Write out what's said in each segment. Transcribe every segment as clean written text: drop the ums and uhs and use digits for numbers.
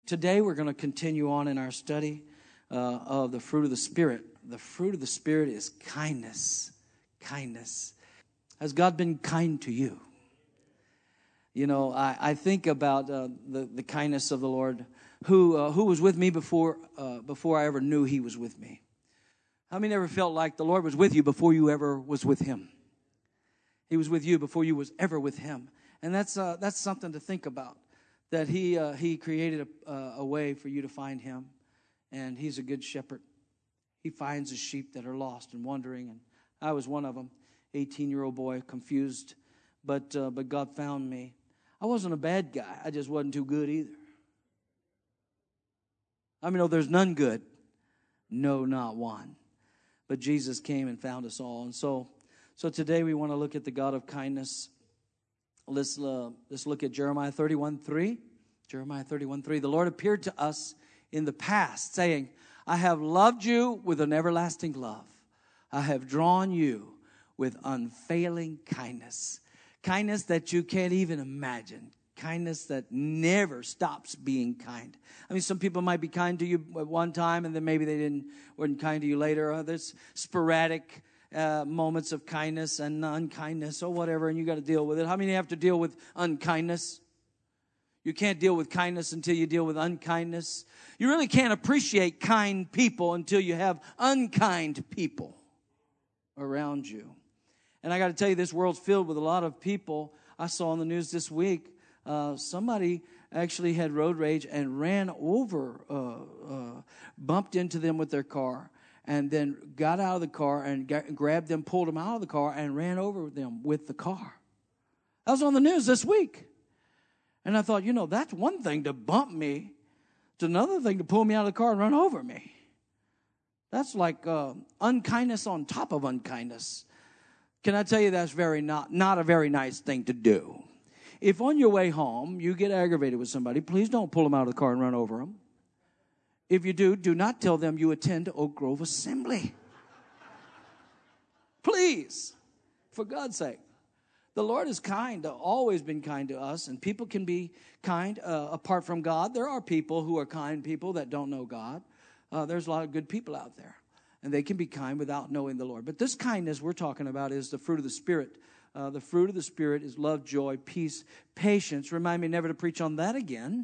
Today we're going to continue on in our study of the fruit of the Spirit. The fruit of the Spirit is kindness. Kindness. Has God been kind to you? You know, I think about the kindness of the Lord, who was with me before I ever knew He was with me. How many ever felt like the Lord was with you before you ever was with Him? He was with you before you was ever with Him, and that's something to think about. That He created a way for you to find Him, and He's a good shepherd. He finds His sheep that are lost and wandering, and I was one of them, 18-year-old boy, confused, but God found me. I wasn't a bad guy. I just wasn't too good either. I mean, there's none good. No, not one. But Jesus came and found us all. And so today we want to look at the God of kindness. Let's look at Jeremiah 31:3. Jeremiah 31:3. The Lord appeared to us in the past, saying, I have loved you with an everlasting love. I have drawn you with unfailing kindness. Kindness that you can't even imagine. Kindness that never stops being kind. I mean, some people might be kind to you at one time, and then maybe they weren't kind to you later. There's sporadic moments of kindness and unkindness or whatever, and you got to deal with it. How many have to deal with unkindness? You can't deal with kindness until you deal with unkindness. You really can't appreciate kind people until you have unkind people around you. And I got to tell you, this world's filled with a lot of people. I saw on the news this week, somebody actually had road rage and ran over, bumped into them with their car, and then got out of the car and grabbed them, pulled them out of the car, and ran over them with the car. That was on the news this week. And I thought, that's one thing to bump me. It's another thing to pull me out of the car and run over me. That's like unkindness on top of unkindness. Can I tell you that's not a very nice thing to do? If on your way home you get aggravated with somebody, please don't pull them out of the car and run over them. If you do not tell them you attend Oak Grove Assembly. Please, for God's sake. The Lord is kind, always been kind to us, and people can be kind apart from God. There are people who are kind people that don't know God. There's a lot of good people out there, and they can be kind without knowing the Lord. But this kindness we're talking about is the fruit of the Spirit. The fruit of the Spirit is love, joy, peace, patience. Remind me never to preach on that again.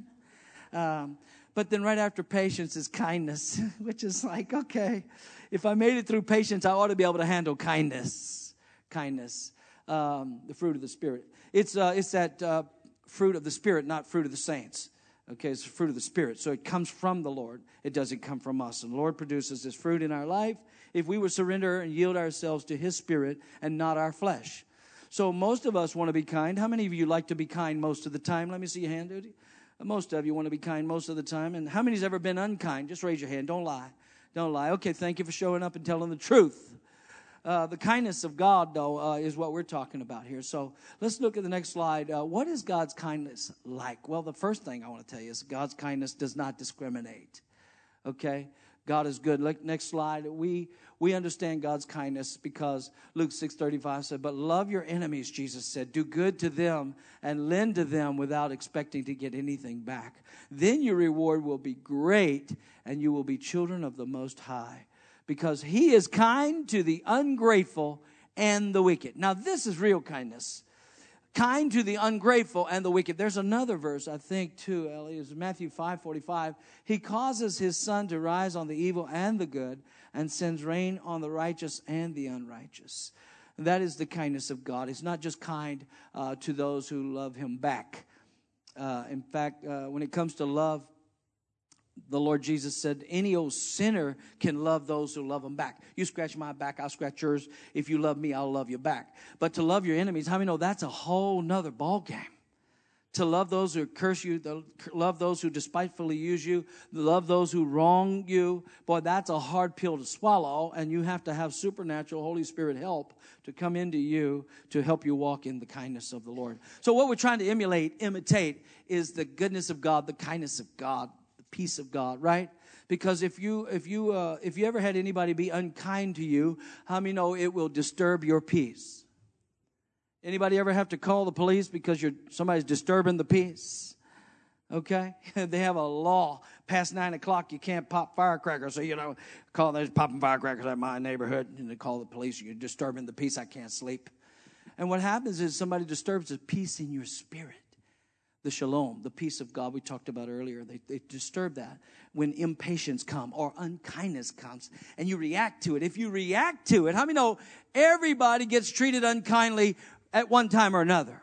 But then right after patience is kindness, which is like, okay, if I made it through patience, I ought to be able to handle kindness. Kindness, the fruit of the Spirit. It's that fruit of the Spirit, not fruit of the saints. Okay, it's the fruit of the Spirit. So it comes from the Lord. It doesn't come from us. And the Lord produces this fruit in our life if we would surrender and yield ourselves to His Spirit and not our flesh. So most of us want to be kind. How many of you like to be kind most of the time? Let me see your hand, dude. Most of you want to be kind most of the time. And how many's ever been unkind? Just raise your hand. Don't lie. Don't lie. Okay, thank you for showing up and telling the truth. The kindness of God, though, is what we're talking about here. So let's look at the next slide. What is God's kindness like? Well, the first thing I want to tell you is God's kindness does not discriminate. Okay? God is good. Look, next slide. We understand God's kindness because Luke 6:35 said, but love your enemies, Jesus said. Do good to them and lend to them without expecting to get anything back. Then your reward will be great and you will be children of the Most High. Because He is kind to the ungrateful and the wicked. Now, this is real kindness. Kind to the ungrateful and the wicked. There's another verse, I think, too, Ellie. It's Matthew 5:45. He causes His sun to rise on the evil and the good and sends rain on the righteous and the unrighteous. That is the kindness of God. He's not just kind to those who love Him back. In fact, when it comes to love, the Lord Jesus said, any old sinner can love those who love Him back. You scratch my back, I'll scratch yours. If you love me, I'll love you back. But to love your enemies, how many know that's a whole nother ball game? To love those who curse you, to love those who despitefully use you, love those who wrong you. Boy, that's a hard pill to swallow, and you have to have supernatural Holy Spirit help to come into you to help you walk in the kindness of the Lord. So what we're trying to imitate is the goodness of God, the kindness of God, peace of God, right? Because if you ever had anybody be unkind to you, how many know it will disturb your peace? Anybody ever have to call the police because somebody's disturbing the peace? Okay? They have a law. Past 9 o'clock, you can't pop firecrackers. So, there's popping firecrackers at my neighborhood. And they call the police. You're disturbing the peace. I can't sleep. And what happens is somebody disturbs the peace in your spirit. The shalom, the peace of God we talked about earlier. They disturb that when impatience comes or unkindness comes and you react to it. If you react to it, how many know everybody gets treated unkindly at one time or another?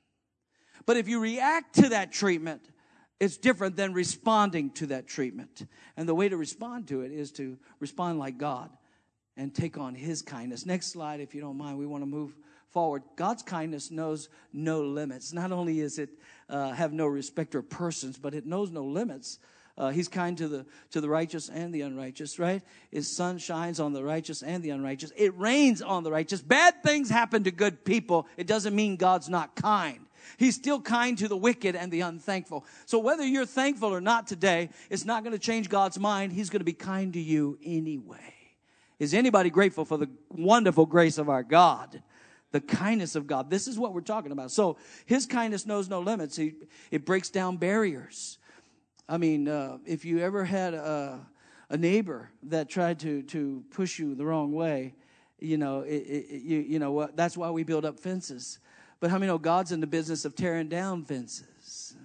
But if you react to that treatment, it's different than responding to that treatment. And the way to respond to it is to respond like God and take on His kindness. Next slide, if you don't mind, we want to move forward. God's kindness knows no limits. Not only is it have no respect of persons, but it knows no limits. He's kind to the righteous and the unrighteous, right? His sun shines on the righteous and the unrighteous. It rains on the righteous. Bad things happen to good people. It doesn't mean God's not kind. He's still kind to the wicked and the unthankful. So whether you're thankful or not today, it's not going to change God's mind. He's going to be kind to you anyway. Is anybody grateful for the wonderful grace of our God? The kindness of God. This is what we're talking about. So His kindness knows no limits. It breaks down barriers. I mean, if you ever had a neighbor that tried to push you the wrong way, you know what? That's why we build up fences. But how many know God's in the business of tearing down fences?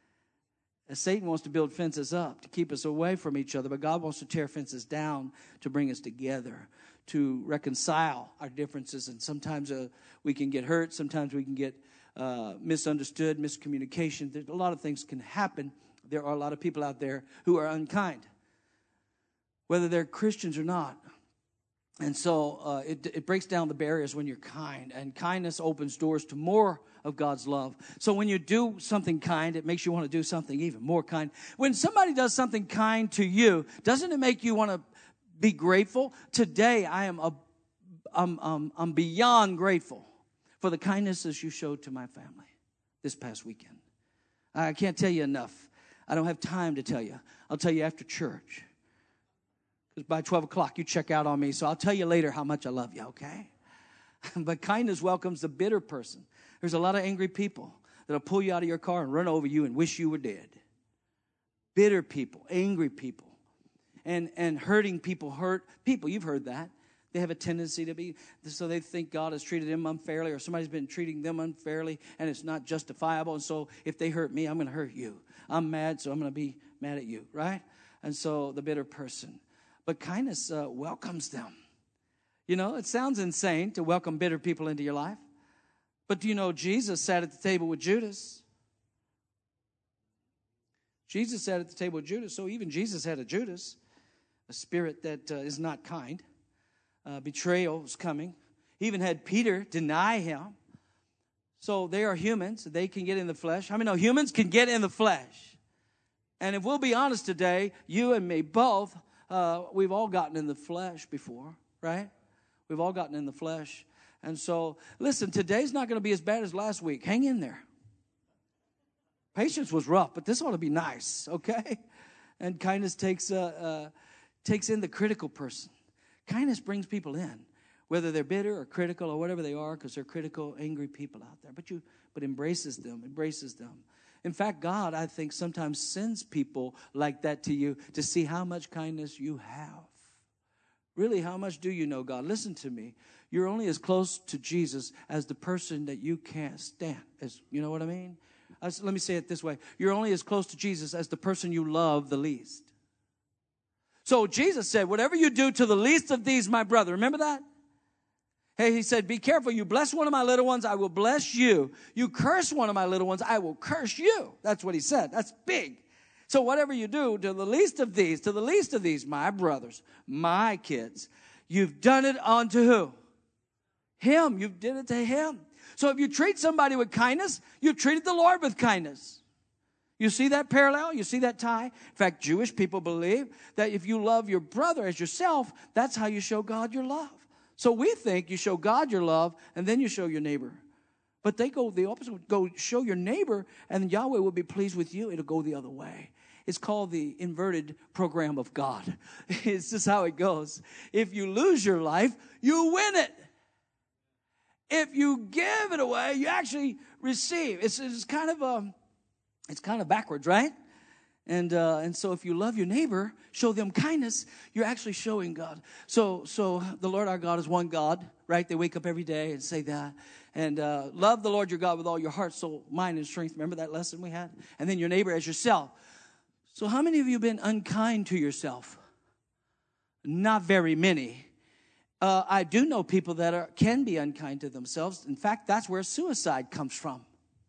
Satan wants to build fences up to keep us away from each other, but God wants to tear fences down to bring us together, to reconcile our differences. And sometimes we can get hurt. Sometimes we can get misunderstood, miscommunication. There's a lot of things can happen. There are a lot of people out there who are unkind, whether they're Christians or not. And so it breaks down the barriers when you're kind. And kindness opens doors to more of God's love. So when you do something kind, it makes you want to do something even more kind. When somebody does something kind to you, doesn't it make you want to be grateful? Today, I'm beyond grateful for the kindnesses you showed to my family this past weekend. I can't tell you enough. I don't have time to tell you. I'll tell you after church. Because by 12 o'clock, you check out on me. So I'll tell you later how much I love you, okay? But kindness welcomes the bitter person. There's a lot of angry people that'll pull you out of your car and run over you and wish you were dead. Bitter people, angry people. And hurting people hurt people. You've heard that. They have a tendency to be, so they think God has treated them unfairly or somebody's been treating them unfairly and it's not justifiable. And so if they hurt me, I'm going to hurt you. I'm mad, so I'm going to be mad at you, right? And so the bitter person. But kindness welcomes them. You know, it sounds insane to welcome bitter people into your life. But do you know Jesus sat at the table with Judas? Jesus sat at the table with Judas. So even Jesus had a Judas, a spirit that is not kind. Betrayal was coming. He even had Peter deny him. So they are humans. They can get in the flesh. How many know humans can get in the flesh? And if we'll be honest today, you and me both, we've all gotten in the flesh before, right? We've all gotten in the flesh. And so, listen, today's not going to be as bad as last week. Hang in there. Patience was rough, but this ought to be nice, okay? And kindness takes in the critical person. Kindness brings people in, whether they're bitter or critical or whatever they are, because they're critical, angry people out there. But embraces them. In fact, God, I think, sometimes sends people like that to you to see how much kindness you have. Really, how much do you know God? Listen to me. You're only as close to Jesus as the person that you can't stand. You know what I mean? Let me say it this way. You're only as close to Jesus as the person you love the least. So Jesus said, whatever you do to the least of these, my brother. Remember that? Hey, he said, be careful. You bless one of my little ones, I will bless you. You curse one of my little ones, I will curse you. That's what he said. That's big. So whatever you do to the least of these, my brothers, my kids, you've done it unto who? Him. You've did it to him. So if you treat somebody with kindness, you've treated the Lord with kindness. You see that parallel? You see that tie? In fact, Jewish people believe that if you love your brother as yourself, that's how you show God your love. So we think you show God your love, and then you show your neighbor. But they go the opposite. Go show your neighbor, and Yahweh will be pleased with you. It'll go the other way. It's called the inverted program of God. It's just how it goes. If you lose your life, you win it. If you give it away, you actually receive. It's kind of It's kind of backwards, right? And so if you love your neighbor, show them kindness, you're actually showing God. So the Lord our God is one God, right? They wake up every day and say that. And love the Lord your God with all your heart, soul, mind, and strength. Remember that lesson we had? And then your neighbor as yourself. So how many of you have been unkind to yourself? Not very many. I do know people that can be unkind to themselves. In fact, that's where suicide comes from.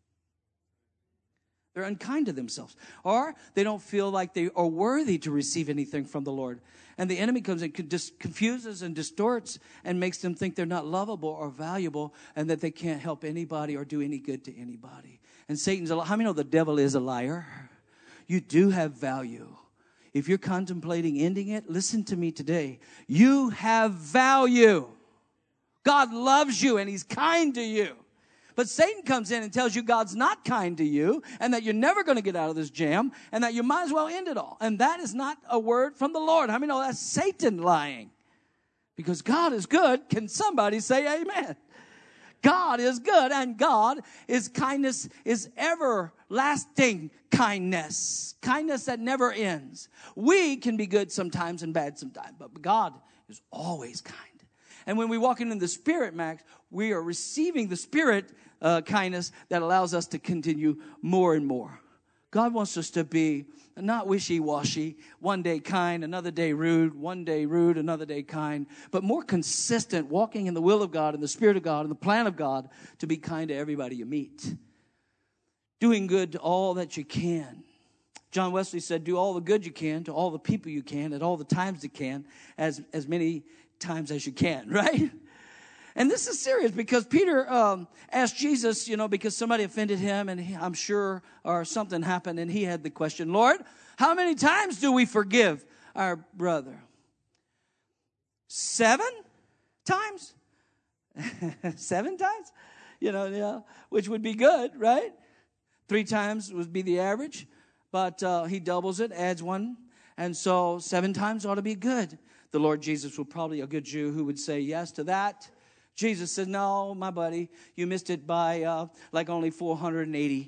They're unkind to themselves. Or they don't feel like they are worthy to receive anything from the Lord. And the enemy comes and confuses and distorts and makes them think they're not lovable or valuable and that they can't help anybody or do any good to anybody. And Satan's a liar. How many know the devil is a liar? You do have value. If you're contemplating ending it, listen to me today. You have value. God loves you and he's kind to you. But Satan comes in and tells you God's not kind to you and that you're never going to get out of this jam and that you might as well end it all. And that is not a word from the Lord. How many know that's Satan lying? Because God is good. Can somebody say amen? God is good and God is kindness, is everlasting kindness. Kindness that never ends. We can be good sometimes and bad sometimes, but God is always kind. And when we walk into the Spirit, Max, we are receiving the Spirit kindness that allows us to continue more and more. God wants us to be not wishy-washy, one day kind, another day rude, one day rude, another day kind, but more consistent, walking in the will of God and the Spirit of God and the plan of God to be kind to everybody you meet. Doing good to all that you can. John Wesley said, do all the good you can to all the people you can at all the times you can, as many times as you can, right? And this is serious because Peter asked Jesus, because somebody offended him and I'm sure, or something happened, and he had the question, Lord, how many times do we forgive our brother? 7 times? 7 times? Which would be good, right? 3 times would be the average, but he doubles it, adds 1, and so 7 times ought to be good. The Lord Jesus was probably a good Jew who would say yes to that. Jesus said, no, my buddy, you missed it by like only 480.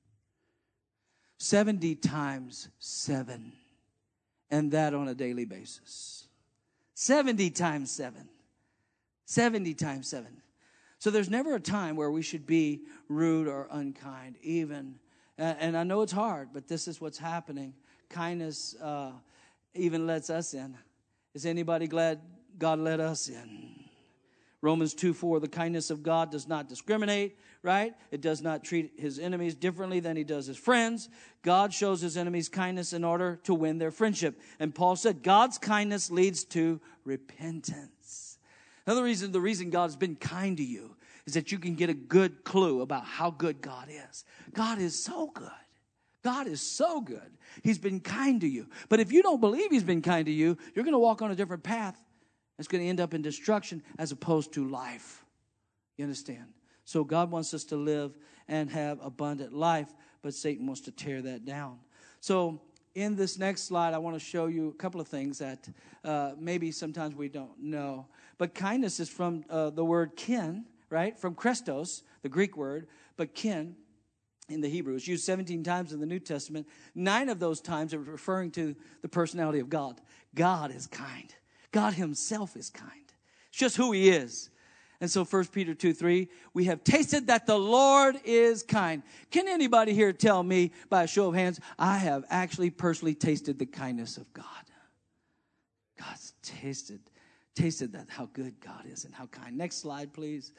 70 times 7. And that on a daily basis. 70 times 7. 70 times 7. So there's never a time where we should be rude or unkind, even. And I know it's hard, but this is what's happening. Kindness even lets us in. Is anybody glad God let us in? Romans 2:4, the kindness of God does not discriminate, right? It does not treat his enemies differently than he does his friends. God shows his enemies kindness in order to win their friendship. And Paul said, God's kindness leads to repentance. Another reason, the reason God's been kind to you is that you can get a good clue about how good God is. God is so good. God is so good. He's been kind to you. But if you don't believe he's been kind to you, you're going to walk on a different path. It's going to end up in destruction as opposed to life. You understand? So God wants us to live and have abundant life, but Satan wants to tear that down. So in this next slide, I want to show you a couple of things that maybe sometimes we don't know. But kindness is from the word kin, right? From Christos, the Greek word, but kin in the Hebrew. It's used 17 times in the New Testament. 9 of those times are referring to the personality of God. God is kind. God himself is kind. It's just who he is. And so 1 Peter 2:3, we have tasted that the Lord is kind. Can anybody here tell me by a show of hands, I have actually personally tasted the kindness of God? God's tasted that, how good God is and how kind. Next slide, please.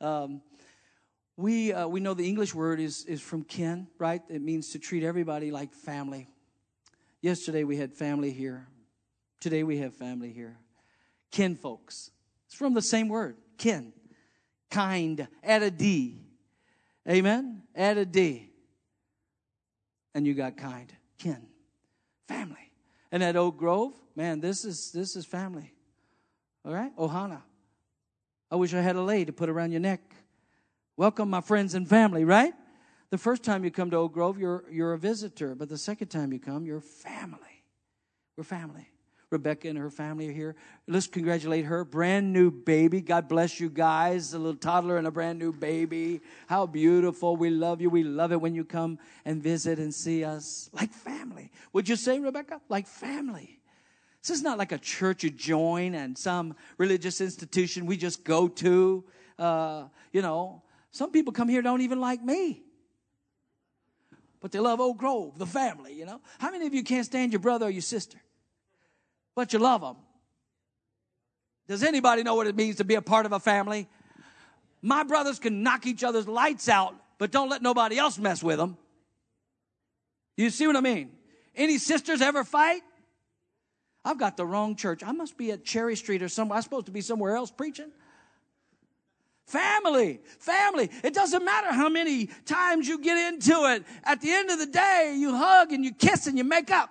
We know the English word is from kin, right? It means to treat everybody like family. Yesterday we had family here. Today we have family here. Kin folks. It's from the same word, kin. Kind. Add a D. Amen? Add a D. And you got kind. Kin. Family. And at Oak Grove, man, this is family. All right? Ohana. I wish I had a lei to put around your neck. Welcome, my friends and family, right? The first time you come to Oak Grove, you're a visitor. But the second time you come, you're family. We're family. Rebecca and her family are here. Let's congratulate her. Brand new baby. God bless you guys. A little toddler and a brand new baby. How beautiful. We love you. We love it when you come and visit and see us like family. Would you say, Rebecca? Like family. This is not like a church you join and some religious institution we just go to. Some people come here don't even like me. But they love Oak Grove, the family, How many of you can't stand your brother or your sister? But you love them. Does anybody know what it means to be a part of a family? My brothers can knock each other's lights out, but don't let nobody else mess with them. You see what I mean? Any sisters ever fight? I've got the wrong church. I must be at Cherry Street or somewhere. I'm supposed to be somewhere else preaching. Family. It doesn't matter how many times you get into it. At the end of the day, you hug and you kiss and you make up.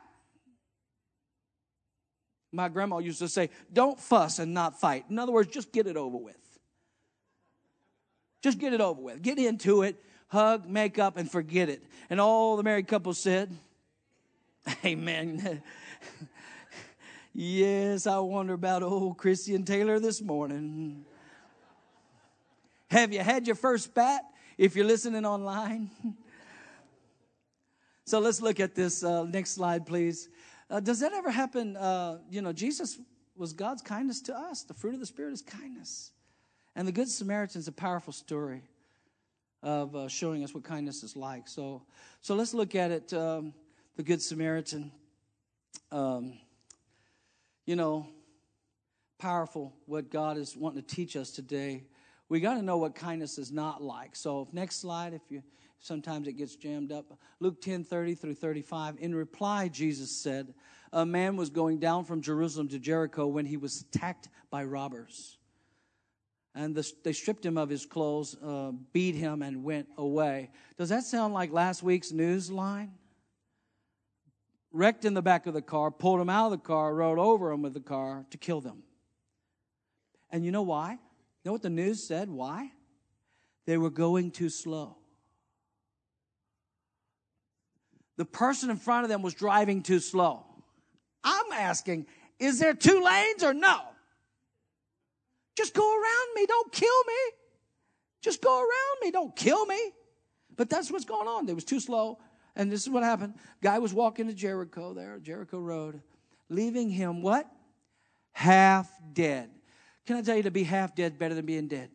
My grandma used to say, don't fuss and not fight. In other words, just get it over with. Just get it over with. Get into it, hug, make up, and forget it. And all the married couples said, amen. Yes, I wonder about old Christy and Taylor this morning. Have you had your first spat if you're listening online? So let's look at this next slide, please. Does that ever happen? Jesus was God's kindness to us. The fruit of the Spirit is kindness. And the Good Samaritan is a powerful story of showing us what kindness is like. So let's look at it, the Good Samaritan. Powerful what God is wanting to teach us today. We got to know what kindness is not like. So next slide, sometimes it gets jammed up. Luke 10:30 through 35. In reply, Jesus said, a man was going down from Jerusalem to Jericho when he was attacked by robbers. And they stripped him of his clothes, beat him, and went away. Does that sound like last week's news line? Wrecked in the back of the car, pulled him out of the car, rode over him with the car to kill them. And you know why? You know what the news said? Why? They were going too slow. The person in front of them was driving too slow. I'm asking, is there 2 lanes or no? Just go around me. Don't kill me. Just go around me. Don't kill me. But that's what's going on. They was too slow. And this is what happened. Guy was walking to Jericho there, Jericho Road, leaving him what? Half dead. Can I tell you, to be half dead better than being dead?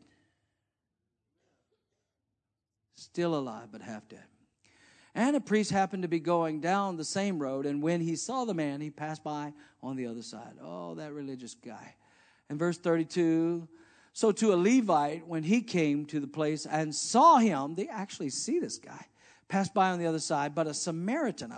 Still alive, but half dead. And a priest happened to be going down the same road, and when he saw the man, he passed by on the other side. Oh, that religious guy. And verse 32, so to a Levite, when he came to the place and saw him, they actually see this guy, passed by on the other side, but a Samaritan,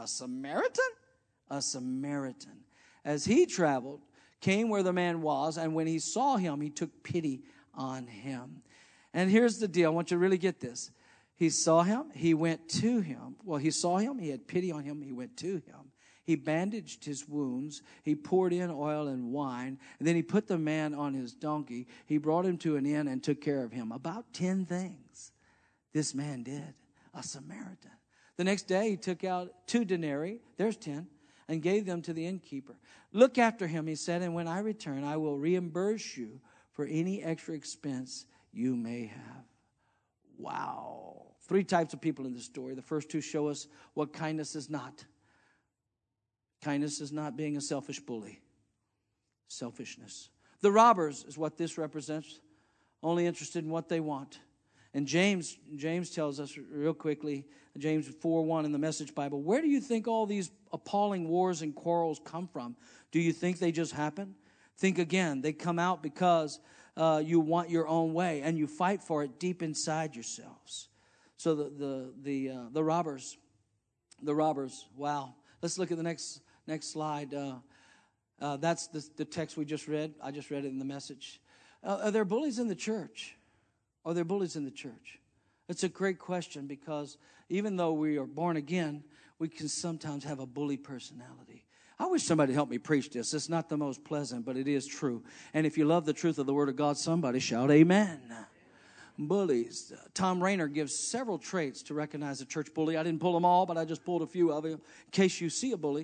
as he traveled, came where the man was, and when he saw him, he took pity on him. And here's the deal. I want you to really get this. He saw him. He went to him. Well, he saw him. He had pity on him. He went to him. He bandaged his wounds. He poured in oil and wine. And then he put the man on his donkey. He brought him to an inn and took care of him. About 10 things this man did. A Samaritan. The next day, he took out 2 denarii. There's 10. And gave them to the innkeeper. Look after him, he said, and when I return, I will reimburse you for any extra expense you may have. Wow. 3 types of people in this story. The first 2 show us what kindness is not. Kindness is not being a selfish bully. Selfishness. The robbers is what this represents. Only interested in what they want. And James tells us real quickly, James 4:1 in the Message Bible, where do you think all these appalling wars and quarrels come from? Do you think they just happen? Think again. They come out because you want your own way and you fight for it deep inside yourselves. So the robbers. Wow. Let's look at the next slide. That's the text we just read. I just read it in the Message. Are there bullies in the church? Are there bullies in the church? It's a great question because even though we are born again, we can sometimes have a bully personality. I wish somebody helped me preach this. It's not the most pleasant, but it is true. And if you love the truth of the Word of God, somebody shout amen. Bullies. Tom Rainer gives several traits to recognize a church bully. I didn't pull them all, but I just pulled a few of them. In case you see a bully,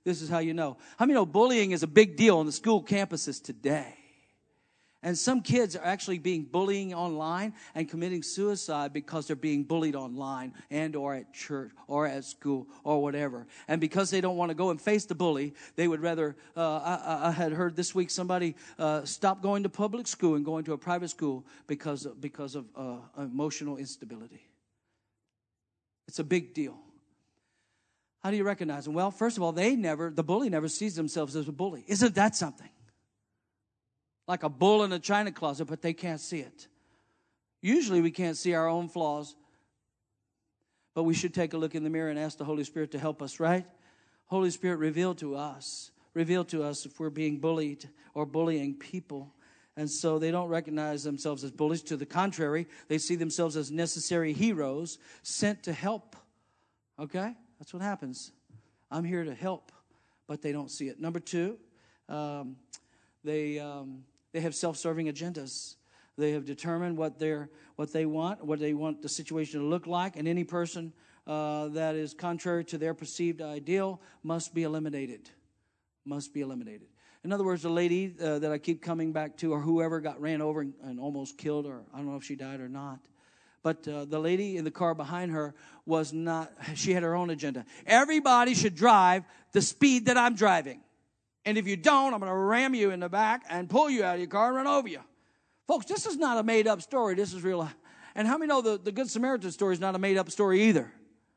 This is how you know. How many know bullying is a big deal on the school campuses today? And some kids are actually being bullying online and committing suicide because they're being bullied online and or at church or at school or whatever. And because they don't want to go and face the bully, they would rather, I had heard this week somebody stop going to public school and going to a private school because of emotional instability. It's a big deal. How do you recognize them? Well, first of all, the bully never sees themselves as a bully. Isn't that something? Like a bull in a china closet, but they can't see it. Usually we can't see our own flaws, but we should take a look in the mirror and ask the Holy Spirit to help us, right? Holy Spirit, reveal to us if we're being bullied or bullying people. And so they don't recognize themselves as bullies. To the contrary, they see themselves as necessary heroes sent to help. Okay? That's what happens. I'm here to help, but they don't see it. Number two, they have self-serving agendas. They have determined what they want the situation to look like, and any person that is contrary to their perceived ideal must be eliminated. Must be eliminated. In other words, the lady that I keep coming back to, or whoever got ran over and almost killed, or I don't know if she died or not. But the lady in the car behind her was not, she had her own agenda. Everybody should drive the speed that I'm driving. And if you don't, I'm going to ram you in the back and pull you out of your car and run over you. Folks, this is not a made-up story. This is real. And how many know the Good Samaritan story is not a made-up story either?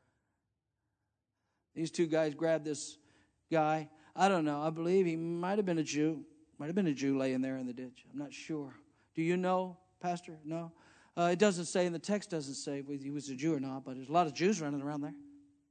These two guys grabbed this guy. I don't know. I believe he might have been a Jew. Might have been a Jew laying there in the ditch. I'm not sure. Do you know, Pastor? No? It doesn't say, and the text doesn't say if he was a Jew or not, but there's a lot of Jews running around there.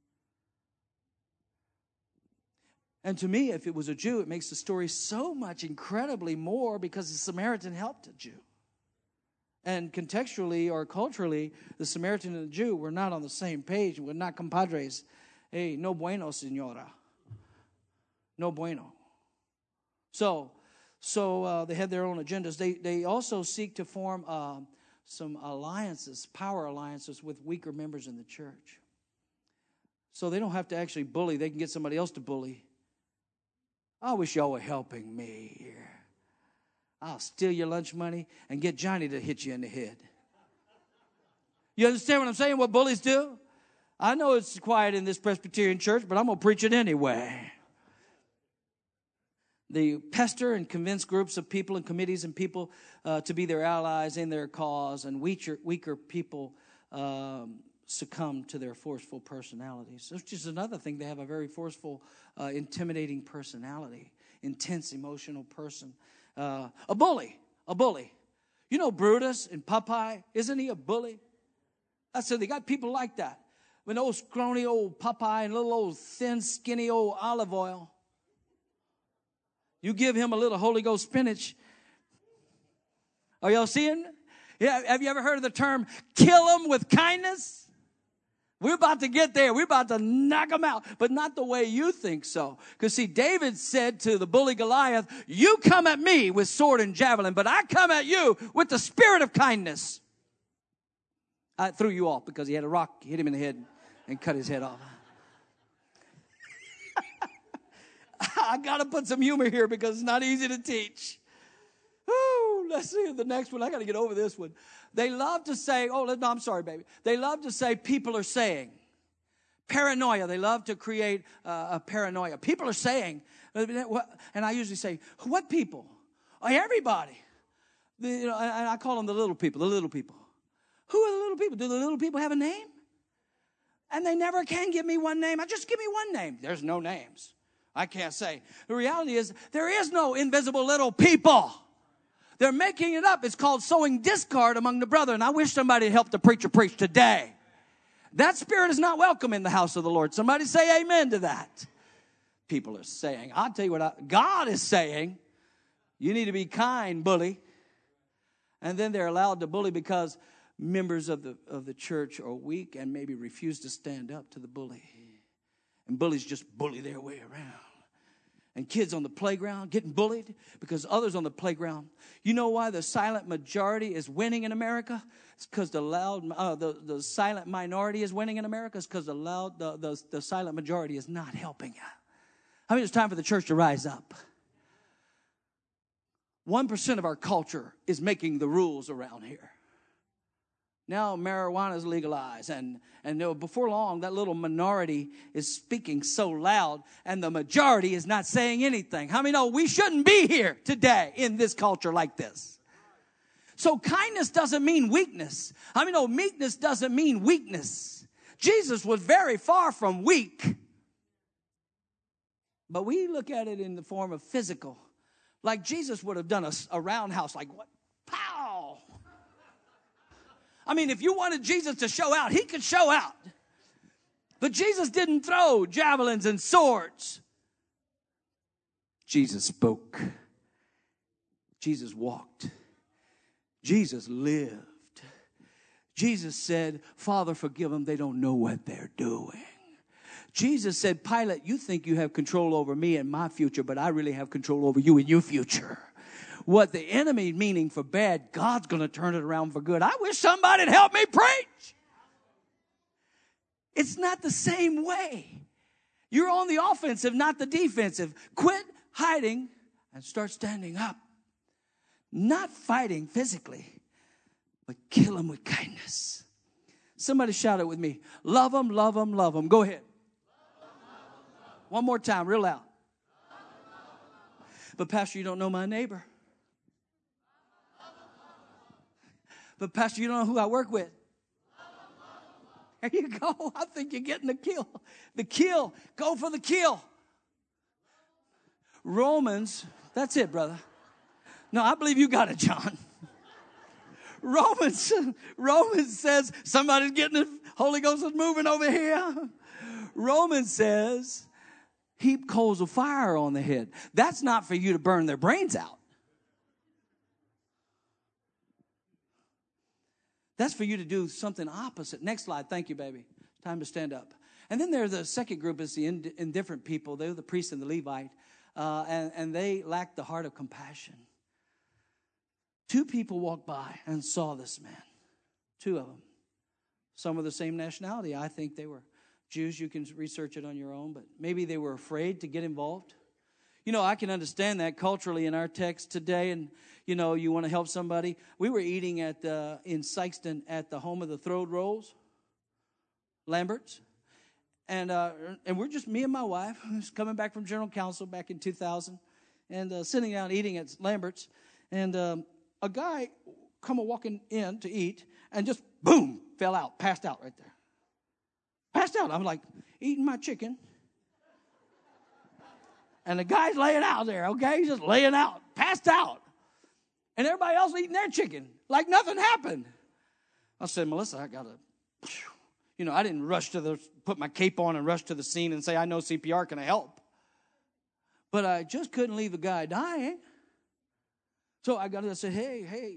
And to me, if it was a Jew, it makes the story so much incredibly more because the Samaritan helped a Jew. And contextually or culturally, the Samaritan and the Jew were not on the same page. We're not compadres. Hey, no bueno, señora. No bueno. So they had their own agendas. They also seek to form some alliances, power alliances with weaker members in the church. So they don't have to actually bully. They can get somebody else to bully. I wish y'all were helping me here. I'll steal your lunch money and get Johnny to hit you in the head. You understand what I'm saying, what bullies do? I know it's quiet in this Presbyterian church, but I'm going to preach it anyway. They pester and convince groups of people and committees and people to be their allies in their cause, and weaker people succumb to their forceful personalities. Which is another thing. They have a very forceful, intimidating personality, intense, emotional person. A bully. You know Brutus in Popeye? Isn't he a bully? I said they got people like that. With old scrawny old Popeye and little old thin, skinny old Olive Oyl. You give him a little Holy Ghost spinach. Are y'all seeing? Yeah, have you ever heard of the term, kill them with kindness? We're about to get there. We're about to knock them out, but not the way you think so. Because see, David said to the bully Goliath, you come at me with sword and javelin, but I come at you with the spirit of kindness. I threw you off because he had a rock, hit him in the head and cut his head off. I got to put some humor here because it's not easy to teach. Ooh, let's see the next one. I got to get over this one. They love to say, I'm sorry, baby. They love to say people are saying. Paranoia. They love to create a paranoia. People are saying, and I usually say, what people? Everybody. And I call them the little people. Who are the little people? Do the little people have a name? And they never can give me one name. Just give me one name. There's no names. I can't say. The reality is there is no invisible little people. They're making it up. It's called sowing discord among the brethren. I wish somebody had helped the preacher preach today. That spirit is not welcome in the house of the Lord. Somebody say amen to that. People are saying, I'll tell you what God is saying. You need to be kind, bully. And then they're allowed to bully because members of the church are weak and maybe refuse to stand up to the bully. And bullies just bully their way around. And kids on the playground getting bullied because others on the playground. You know why the silent majority is winning in America? It's because the silent minority is winning in America. It's because the silent majority is not helping you. How many it's time for the church to rise up? 1% of our culture is making the rules around here. Now marijuana is legalized, and before long, that little minority is speaking so loud, and the majority is not saying anything. How many know we shouldn't be here today in this culture like this? So kindness doesn't mean weakness. How many know meekness doesn't mean weakness? Jesus was very far from weak, but we look at it in the form of physical. Like Jesus would have done a roundhouse, like what? Pow! I mean, if you wanted Jesus to show out, he could show out. But Jesus didn't throw javelins and swords. Jesus spoke. Jesus walked. Jesus lived. Jesus said, Father, forgive them. They don't know what they're doing. Jesus said, Pilate, you think you have control over me and my future, but I really have control over you and your future. What the enemy meaning for bad, God's going to turn it around for good. I wish somebody'd help me preach. It's not the same way. You're on the offensive, not the defensive. Quit hiding and start standing up. Not fighting physically, but kill them with kindness. Somebody shout it with me. Love them, love them, love them. Go ahead. One more time, real loud. But Pastor, you don't know my neighbor. But Pastor, you don't know who I work with. There you go. I think you're getting the kill. The kill. Go for the kill. Romans. That's it, brother. No, I believe you got it, John. Romans says, somebody's getting the Holy Ghost is moving over here. Romans says, heap coals of fire on the head. That's not for you to burn their brains out. That's for you to do something opposite. Next slide. Thank you, baby. Time to stand up. And then there's the second group is the indifferent people. They're the priest and the Levite. And they lack the heart of compassion. 2 people walked by and saw this man. 2 of them. Some of the same nationality. I think they were Jews. You can research it on your own. But maybe they were afraid to get involved. You know, I can understand that culturally in our text today. And, you know, you want to help somebody. We were eating in Sykeston at the home of the Throwed Rolls, Lambert's. And we're just, me and my wife, coming back from General Council back in 2000. And sitting down eating at Lambert's. And a guy come walking in to eat and just, boom, fell out, passed out right there. Passed out. I'm like, eating my chicken. And the guy's laying out there, okay? He's just laying out, passed out. And everybody else eating their chicken like nothing happened. I said, Melissa, I got to, you know, I didn't put my cape on and rush to the scene and say, I know CPR, can I help? But I just couldn't leave the guy dying. So I got to say, hey.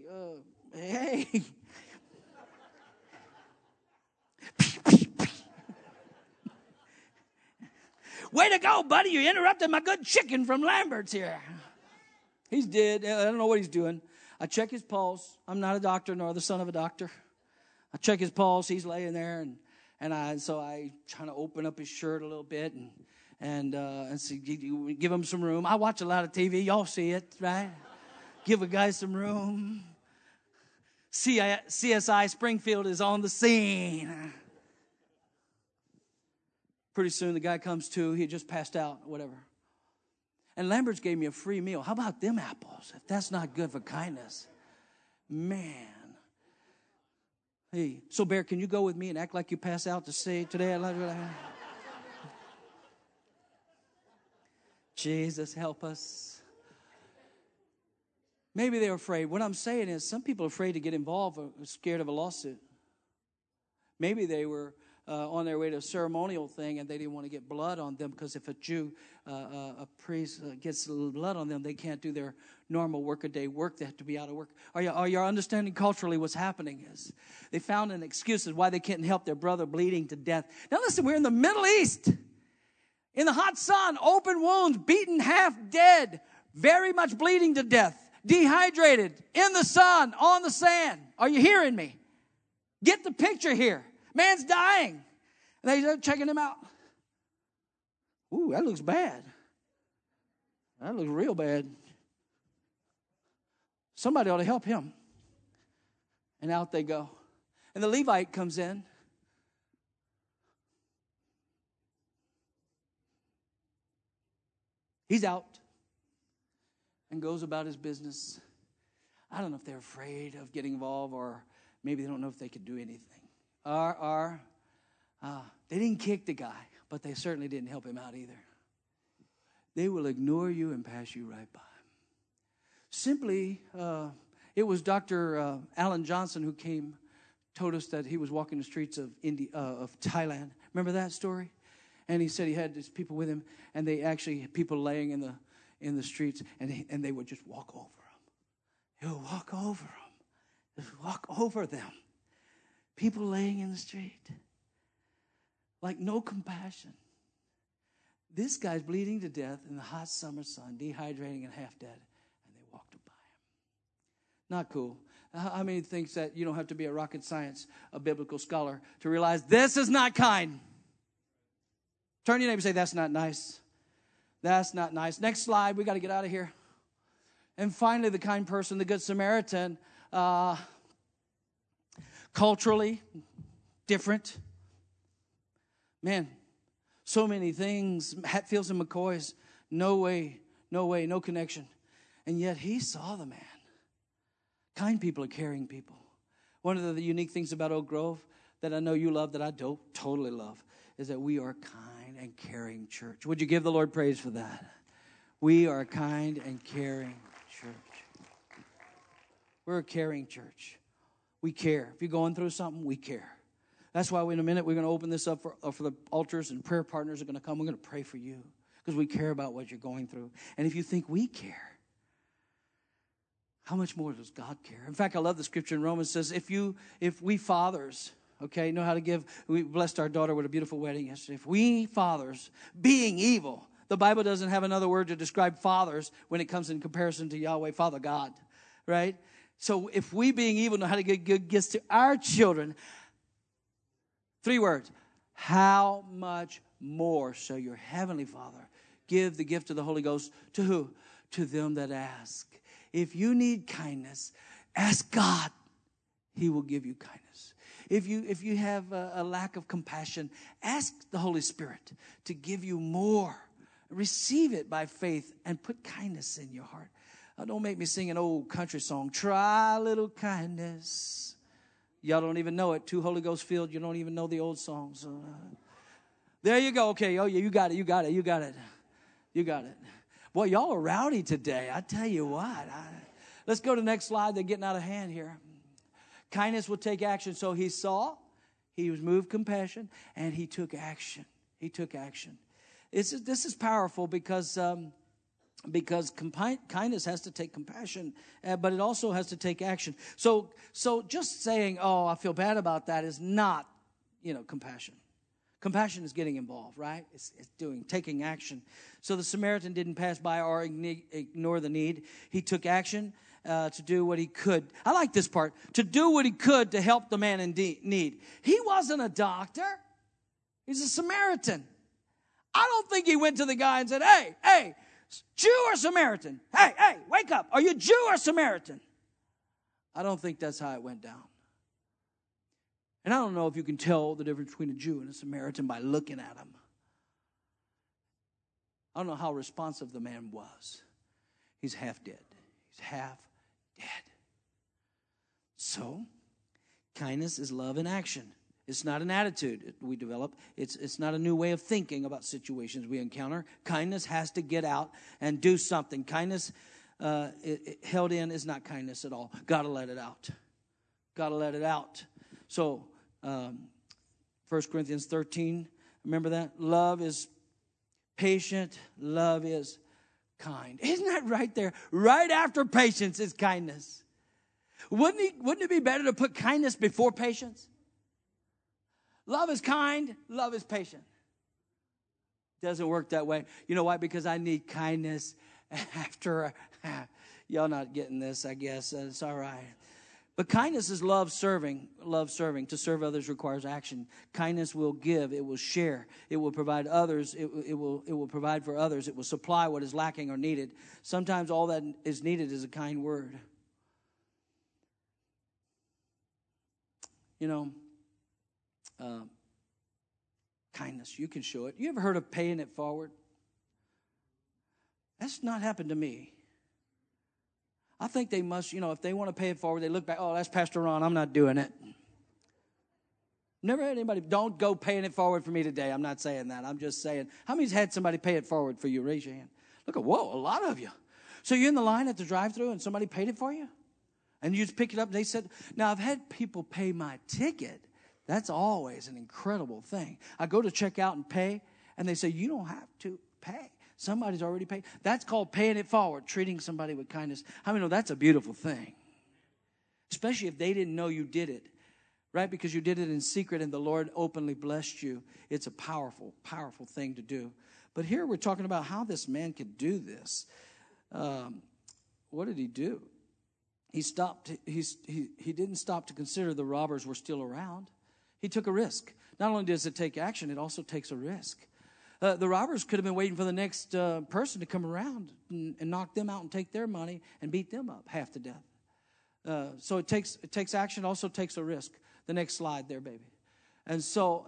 Way to go, buddy. You interrupted my good chicken from Lambert's here. He's dead. I don't know what he's doing. I check his pulse. I'm not a doctor nor the son of a doctor. I check his pulse. He's laying there. So I try to open up his shirt a little bit and see, give him some room. I watch a lot of TV. Y'all see it, right? Give a guy some room. CSI Springfield is on the scene. Pretty soon the guy comes to. He just passed out, whatever. And Lambert's gave me a free meal. How about them apples? If that's not good for kindness. Man. Hey, so Bear, can you go with me and act like you pass out to say today I love you? Jesus, help us. Maybe they're afraid. What I'm saying is some people are afraid to get involved or scared of a lawsuit. Maybe they were on their way to a ceremonial thing and they didn't want to get blood on them because if a Jew, a priest gets blood on them, they can't do their normal workaday work. They have to be out of work. Are you understanding culturally what's happening is they found an excuse as why they can't help their brother bleeding to death. Now listen, we're in the Middle East. In the hot sun, open wounds, beaten half dead, very much bleeding to death, dehydrated, in the sun, on the sand. Are you hearing me? Get the picture here. Man's dying. And they're checking him out. Ooh, that looks bad. That looks real bad. Somebody ought to help him. And out they go. And the Levite comes in. He's out and goes about his business. I don't know if they're afraid of getting involved, or maybe they don't know if they could do anything. They didn't kick the guy, but they certainly didn't help him out either. They will ignore you and pass you right by. Simply, it was Dr. Alan Johnson who told us that he was walking the streets of Thailand. Remember that story? And he said he had these people with him, and they actually had people laying in the streets, and they would just walk over them. He would walk over them. Just walk over them. People laying in the street. Like no compassion. This guy's bleeding to death in the hot summer sun, dehydrating and half dead, and they walked by him. Not cool. How many thinks that you don't have to be a rocket science, a biblical scholar, to realize this is not kind? Turn to your neighbor and say, that's not nice. That's not nice. Next slide. We got to get out of here. And finally, the kind person, the Good Samaritan, culturally different. Man, so many things. Hatfields and McCoys, no way, no connection. And yet he saw the man. Kind people are caring people. One of the unique things about Oak Grove that I know you love, that I don't totally love, is that we are a kind and caring church. Would you give the Lord praise for that? We are a kind and caring church. We're a caring church. We care. If you're going through something, we care. That's why in a minute we're going to open this up for the altars, and prayer partners are going to come. We're going to pray for you because we care about what you're going through. And if you think we care, how much more does God care? In fact, I love the scripture in Romans says, if we fathers, okay, know how to give. We blessed our daughter with a beautiful wedding yesterday. If we fathers, being evil, the Bible doesn't have another word to describe fathers when it comes in comparison to Yahweh, Father God, right? So if we being evil know how to give good gifts to our children, 3 words, how much more shall your heavenly Father give the gift of the Holy Ghost to who? To them that ask. If you need kindness, ask God. He will give you kindness. If you have a lack of compassion, ask the Holy Spirit to give you more. Receive it by faith and put kindness in your heart. Don't make me sing an old country song. Try a little kindness. Y'all don't even know it. 2 Holy Ghost filled. You don't even know the old songs. There you go. Okay. Oh, yeah, you got it. Boy, y'all are rowdy today. I tell you what. Let's go to the next slide. They're getting out of hand here. Kindness will take action. So he saw, he was moved compassion, and he took action. This is powerful because kindness has to take compassion, but it also has to take action. So just saying, oh, I feel bad about that is not, compassion. Compassion is getting involved, right? It's taking action. So the Samaritan didn't pass by or ignore the need. He took action to do what he could. I like this part. To do what he could to help the man in need. He wasn't a doctor. He's a Samaritan. I don't think he went to the guy and said, hey, Jew or Samaritan? Hey, wake up. Are you Jew or Samaritan? I don't think that's how it went down. And I don't know if you can tell the difference between a Jew and a Samaritan by looking at him. I don't know how responsive the man was. He's half dead. So, kindness is love in action. It's not an attitude we develop. It's not a new way of thinking about situations we encounter. Kindness has to get out and do something. Kindness held in is not kindness at all. Got to let it out. So, 1 Corinthians 13, remember that? Love is patient. Love is kind. Isn't that right there? Right after patience is kindness. Wouldn't it be better to put kindness before patience? Love is kind. Love is patient. Doesn't work that way. You know why? Because I need kindness after. Y'all not getting this, I guess. It's all right. But kindness is love serving. Love serving. To serve others requires action. Kindness will give. It will share. It will provide others. It will provide for others. It will supply what is lacking or needed. Sometimes all that is needed is a kind word. You know, kindness. You can show it. You ever heard of paying it forward? That's not happened to me. I think they must, if they want to pay it forward, they look back, oh, that's Pastor Ron, I'm not doing it. Never had anybody, don't go paying it forward for me today. I'm not saying that. I'm just saying, how many's had somebody pay it forward for you? Raise your hand. Look at, whoa, a lot of you. So you're in the line at the drive-thru and somebody paid it for you? And you just pick it up and they said, now I've had people pay my ticket. That's always an incredible thing. I go to check out and pay, and they say, you don't have to pay. Somebody's already paid. That's called paying it forward, treating somebody with kindness. How many know that's a beautiful thing? Especially if they didn't know you did it, right? Because you did it in secret and the Lord openly blessed you. It's a powerful, powerful thing to do. But here we're talking about how this man could do this. What did he do? He didn't stop to consider the robbers were still around. He took a risk. Not only does it take action, it also takes a risk. The robbers could have been waiting for the next person to come around and knock them out and take their money and beat them up half to death. So it takes action, also takes a risk. The next slide there, baby. And so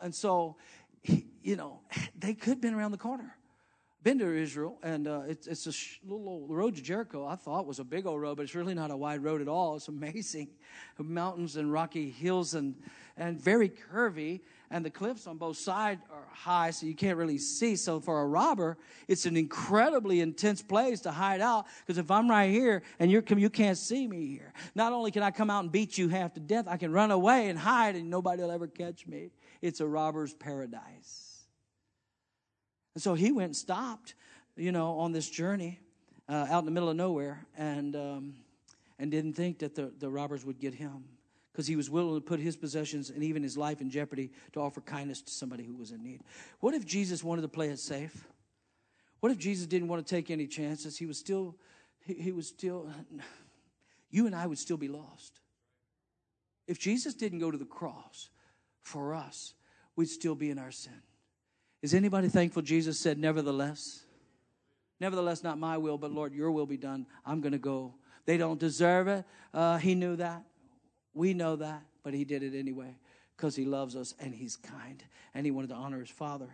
they could have been around the corner. Been to Israel, and it's a little old road to Jericho. I thought was a big old road, but it's really not a wide road at all. It's amazing. Mountains and rocky hills and very curvy. And the cliffs on both sides are high, so you can't really see. So for a robber, it's an incredibly intense place to hide out. Because if I'm right here and you can't see me here. Not only can I come out and beat you half to death, I can run away and hide and nobody will ever catch me. It's a robber's paradise. And so he went and stopped, on this journey out in the middle of nowhere and didn't think that the robbers would get him. Because he was willing to put his possessions and even his life in jeopardy to offer kindness to somebody who was in need. What if Jesus wanted to play it safe? What if Jesus didn't want to take any chances? He was still, you and I would still be lost. If Jesus didn't go to the cross for us, we'd still be in our sin. Is anybody thankful Jesus said, nevertheless? Nevertheless, not my will, but Lord, your will be done. I'm going to go. They don't deserve it. He knew that. We know that, but he did it anyway because he loves us and he's kind and he wanted to honor his Father.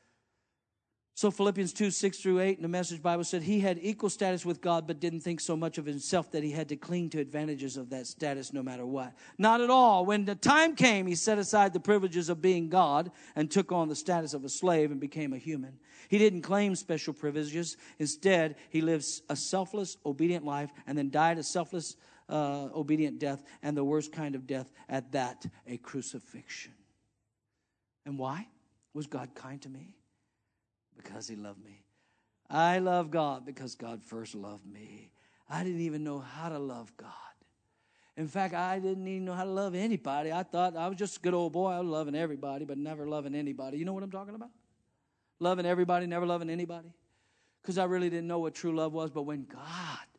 So Philippians 2:6-8 in the Message Bible said he had equal status with God but didn't think so much of himself that he had to cling to advantages of that status no matter what. Not at all. When the time came, he set aside the privileges of being God and took on the status of a slave and became a human. He didn't claim special privileges. Instead, he lived a selfless, obedient life and then died a selfless, obedient death, and the worst kind of death at that, a crucifixion. And why? Was God kind to me? Because he loved me. I love God because God first loved me. I didn't even know how to love God. In fact, I didn't even know how to love anybody. I thought I was just a good old boy. I was loving everybody, but never loving anybody. You know what I'm talking about? Loving everybody, never loving anybody. Because I really didn't know what true love was. But when God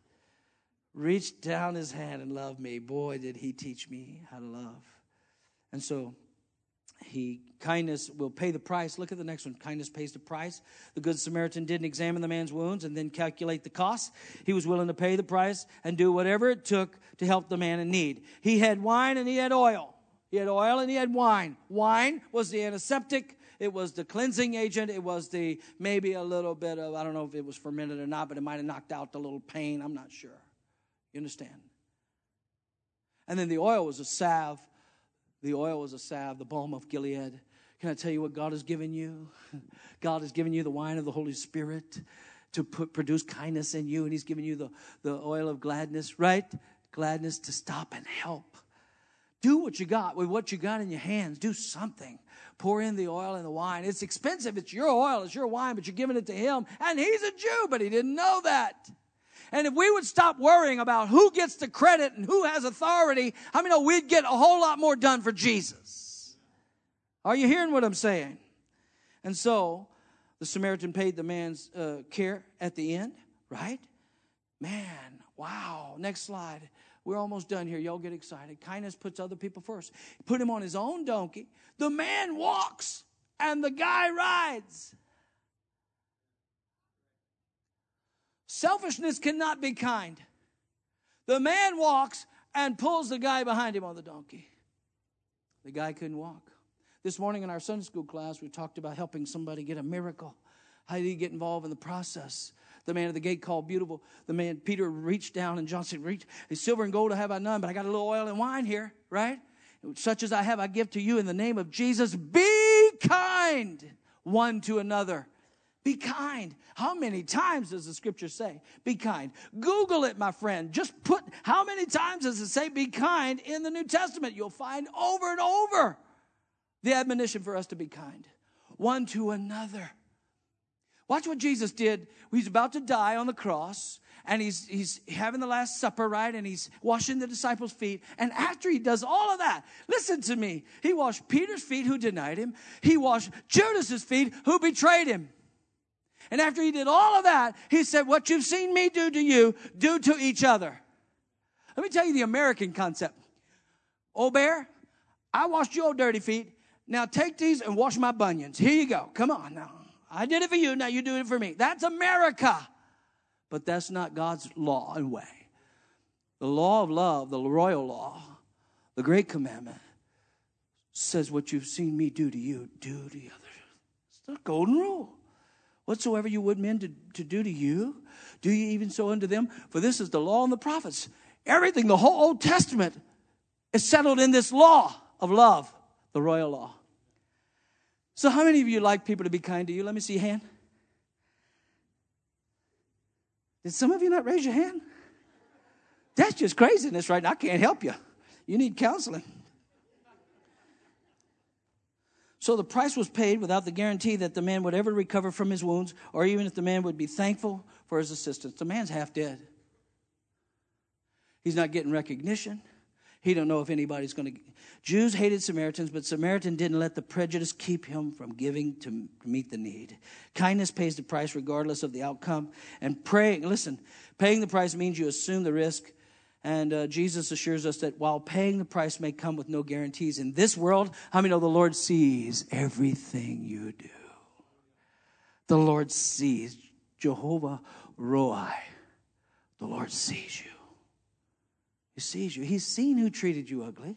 reached down his hand and loved me, boy, did he teach me how to love. And so kindness will pay the price. Look at the next one. Kindness pays the price. The Good Samaritan didn't examine the man's wounds and then calculate the cost. He was willing to pay the price and do whatever it took to help the man in need. He had wine and he had oil. He had oil and he had wine. Wine was the antiseptic. It was the cleansing agent. It was the maybe a little bit of, I don't know if it was fermented or not, but it might have knocked out the little pain. I'm not sure. You understand? And then the oil was a salve. The oil was a salve, the balm of Gilead. Can I tell you what God has given you? God has given you the wine of the Holy Spirit to produce kindness in you. And he's given you the oil of gladness, right? Gladness to stop and help. Do what you got with what you got in your hands. Do something. Pour in the oil and the wine. It's expensive. It's your oil. It's your wine, but you're giving it to him. And he's a Jew, but he didn't know that. And if we would stop worrying about who gets the credit and who has authority, how many know we'd get a whole lot more done for Jesus? Are you hearing what I'm saying? And so the Samaritan paid the man's care at the end, right? Man, wow. Next slide. We're almost done here. Y'all get excited. Kindness puts other people first. Put him on his own donkey. The man walks and the guy rides. Selfishness cannot be kind. The man walks and pulls the guy behind him on the donkey. The guy couldn't walk. This morning in our Sunday school class, we talked about helping somebody get a miracle. How do you get involved in the process? The man at the gate called beautiful. The man, Peter, reached down and John said, reach. Silver and gold I have I none, but I got a little oil and wine here, right? Such as I have I give to you in the name of Jesus. Be kind one to another. Be kind. How many times does the scripture say, be kind? Google it, my friend. Just put, how many times does it say be kind in the New Testament? You'll find over and over the admonition for us to be kind one to another. Watch what Jesus did. He's about to die on the cross, and he's having the Last Supper, right? And he's washing the disciples' feet. And after he does all of that, listen to me. He washed Peter's feet, who denied him. He washed Judas's feet, who betrayed him. And after he did all of that, he said, what you've seen me do to you, do to each other. Let me tell you the American concept. Oh, Bear, I washed your dirty feet. Now take these and wash my bunions. Here you go. Come on now. I did it for you. Now you do it for me. That's America. But that's not God's law and way. The law of love, the royal law, the great commandment, says what you've seen me do to you, do to the other. It's the golden rule. Whatsoever you would men to do to you, do you even so unto them? For this is the law and the prophets. Everything, the whole Old Testament is settled in this law of love, the royal law. So how many of you like people to be kind to you? Let me see your hand. Did some of you not raise your hand? That's just craziness right now. I can't help you. You need counseling. So the price was paid without the guarantee that the man would ever recover from his wounds, or even if the man would be thankful for his assistance. The man's half dead. He's not getting recognition. He don't know if anybody's going to. Jews hated Samaritans, but Samaritan didn't let the prejudice keep him from giving to meet the need. Kindness pays the price regardless of the outcome. And praying, listen, paying the price means you assume the risk. And Jesus assures us that while paying the price may come with no guarantees in this world, how many know the Lord sees everything you do? The Lord sees. Jehovah Roi. The Lord sees you. He sees you. He's seen who treated you ugly.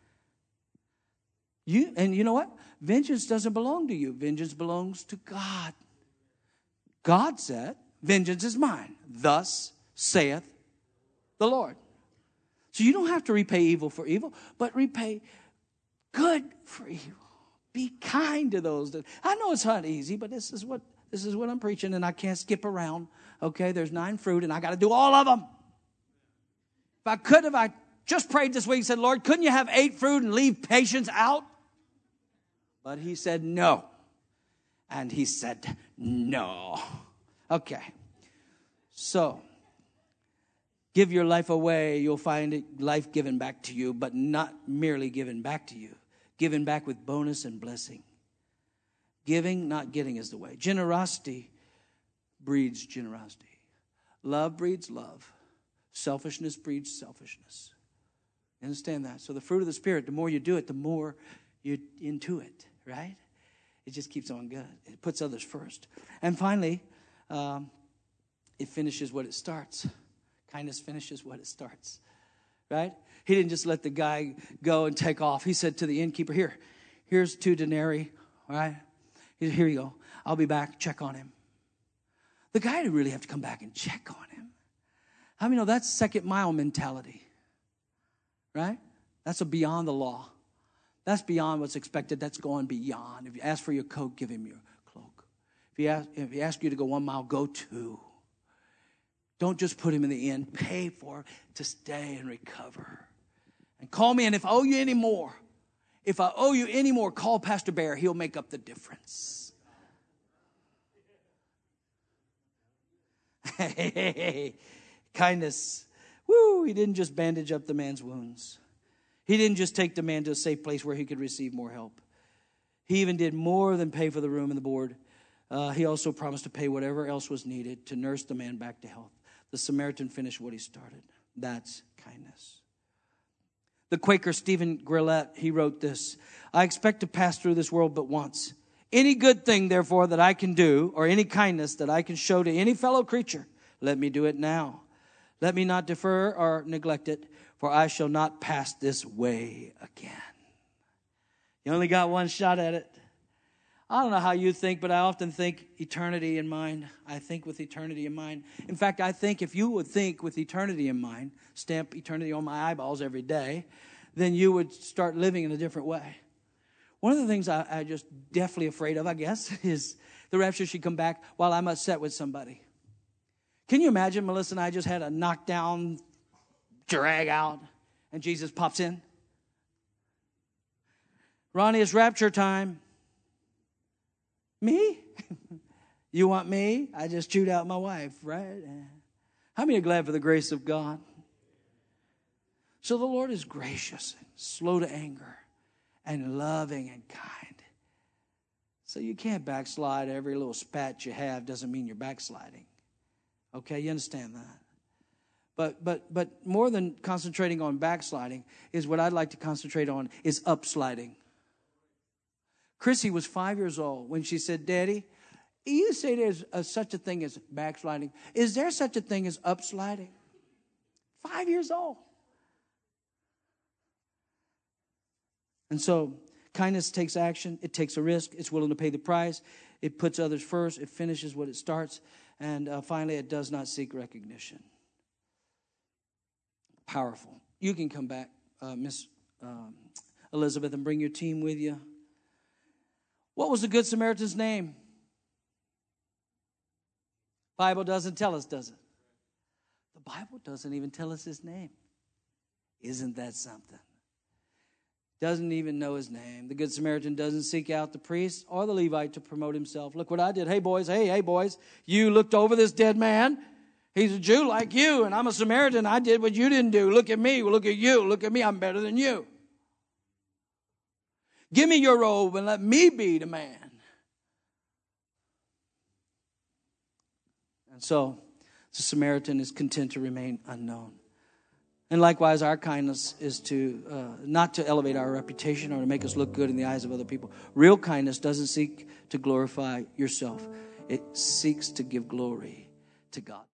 And you know what? Vengeance doesn't belong to you. Vengeance belongs to God. God said, vengeance is mine. Thus saith the Lord. So you don't have to repay evil for evil, but repay good for evil. Be kind to those. I know it's not easy, but this is what I'm preaching, and I can't skip around. Okay, there's 9 fruit, and I got to do all of them. If I just prayed this week and said, Lord, couldn't you have 8 fruit and leave patience out? But he said no. And he said no. Okay. So, give your life away. You'll find life given back to you, but not merely given back to you. Given back with bonus and blessing. Giving, not getting is the way. Generosity breeds generosity. Love breeds love. Selfishness breeds selfishness. You understand that? So the fruit of the Spirit, the more you do it, the more you're into it, right? It just keeps on going. It puts others first. And finally, it finishes what it starts. Kindness finishes what it starts, right? He didn't just let the guy go and take off. He said to the innkeeper, here's 2 denarii, all right? Here you go. I'll be back. Check on him. The guy didn't really have to come back and check on him. How many know that's second mile mentality, right? That's a beyond the law. That's beyond what's expected. That's going beyond. If you ask for your coat, give him your cloak. If he asks you to go 1 mile, go 2. Don't just put him in the inn. Pay for him to stay and recover. And call me, and if I owe you any more, call Pastor Bear. He'll make up the difference. Hey. Kindness. Woo, he didn't just bandage up the man's wounds. He didn't just take the man to a safe place where he could receive more help. He even did more than pay for the room and the board. He also promised to pay whatever else was needed to nurse the man back to health. The Samaritan finished what he started. That's kindness. The Quaker Stephen Grillette, he wrote this: I expect to pass through this world but once. Any good thing, therefore, that I can do, or any kindness that I can show to any fellow creature, let me do it now. Let me not defer or neglect it, for I shall not pass this way again. You only got one shot at it. I don't know how you think, but I often think eternity in mind. I think with eternity in mind. In fact, I think if you would think with eternity in mind, stamp eternity on my eyeballs every day, then you would start living in a different way. One of the things I just deathly afraid of, I guess, is the rapture should come back while I'm upset with somebody. Can you imagine Melissa and I just had a knockdown, drag out, and Jesus pops in? Ronnie, it's rapture time. Me? You want me? I just chewed out my wife, right? How many are glad for the grace of God? So the Lord is gracious, slow to anger, and loving and kind. So you can't backslide. Every little spat you have doesn't mean you're backsliding. Okay, you understand that? But more than concentrating on backsliding is what I'd like to concentrate on is upsliding. Chrissy was 5 years old when she said, Daddy, you say there's such a thing as backsliding. Is there such a thing as upsliding? 5 years old. And so kindness takes action. It takes a risk. It's willing to pay the price. It puts others first. It finishes what it starts. And finally, it does not seek recognition. Powerful. You can come back, Miss Elizabeth, and bring your team with you. What was the Good Samaritan's name? Bible doesn't tell us, does it? The Bible doesn't even tell us his name. Isn't that something? Doesn't even know his name. The Good Samaritan doesn't seek out the priest or the Levite to promote himself. Look what I did. Hey, boys. Hey, boys. You looked over this dead man. He's a Jew like you, and I'm a Samaritan. I did what you didn't do. Look at me. Look at you. Look at me. I'm better than you. Give me your robe and let me be the man. And so the Samaritan is content to remain unknown. And likewise, our kindness is to not to elevate our reputation or to make us look good in the eyes of other people. Real kindness doesn't seek to glorify yourself. It seeks to give glory to God.